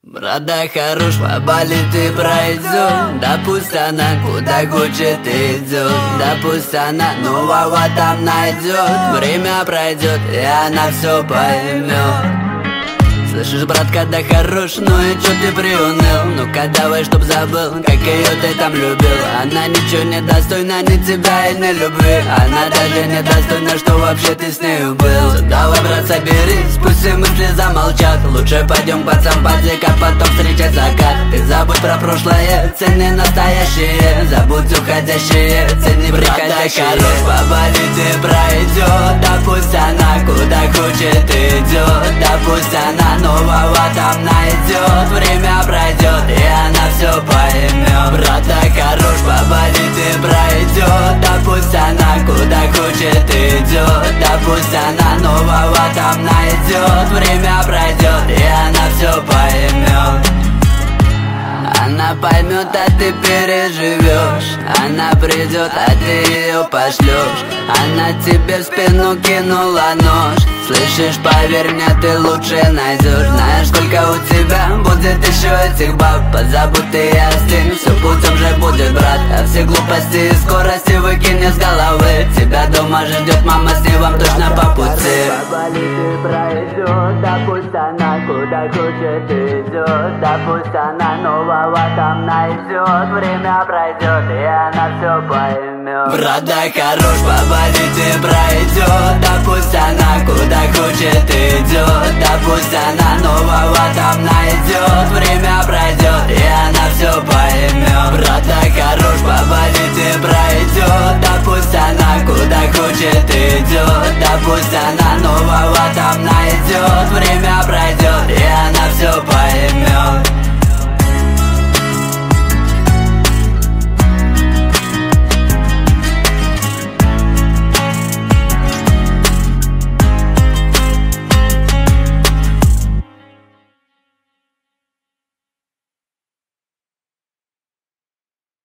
Брат, да хорош, поболит и пройдет. Да пусть она куда хочет идет. Да пусть она нового там найдет. Время пройдет, и она все поймет. Слышишь, брат, когда хорош, ну и чё ты приуныл? Ну-ка давай, чтоб забыл, как её ты там любил. Она ничего не достойна ни тебя и ни любви. Она даже не достойна, что вообще ты с нею был. Давай, брат, соберись, пусть все мысли замолчат. Лучше пойдем под сампази, как потом встречать закат. Ты забудь про прошлое, цени настоящее. Забудь уходящее, цени приходящее. Хорош, поболит и пройдет. Да пусть она куда хочет идет. Да пусть она нового там найдет. Время пройдет, и она все поймет. Брат, так хорош, поболит и пройдет. Да пусть она куда хочет идет. Да пусть она нового там найдет. Время пройдет, и она все поймет. Она поймет, а ты переживешь. Она придет, а ты ее пошлешь. Она тебе в спину кинула нож. Слышишь, поверь мне, ты лучше найдешь. Знаешь, сколько у тебя будет еще этих баб. Позабудь ты и остынь, все путем же будет, брат. А все глупости и скорости выкини с головы. Тебя дома ждет мама, с ней вам точно по пути. Поболит и пройдет, да пусть она куда хочет идет. Да пусть она нового там найдет. Время пройдет, и она все поймет. Брат, да хорош, поболит и пройдет. Да пусть она куда хочет идет. Да пусть она нового там найдет. Время пройдет, и она все поймет. Брат, да хорош, поболит и пройдет. Да пусть она куда хочет идет. Да пусть она нового там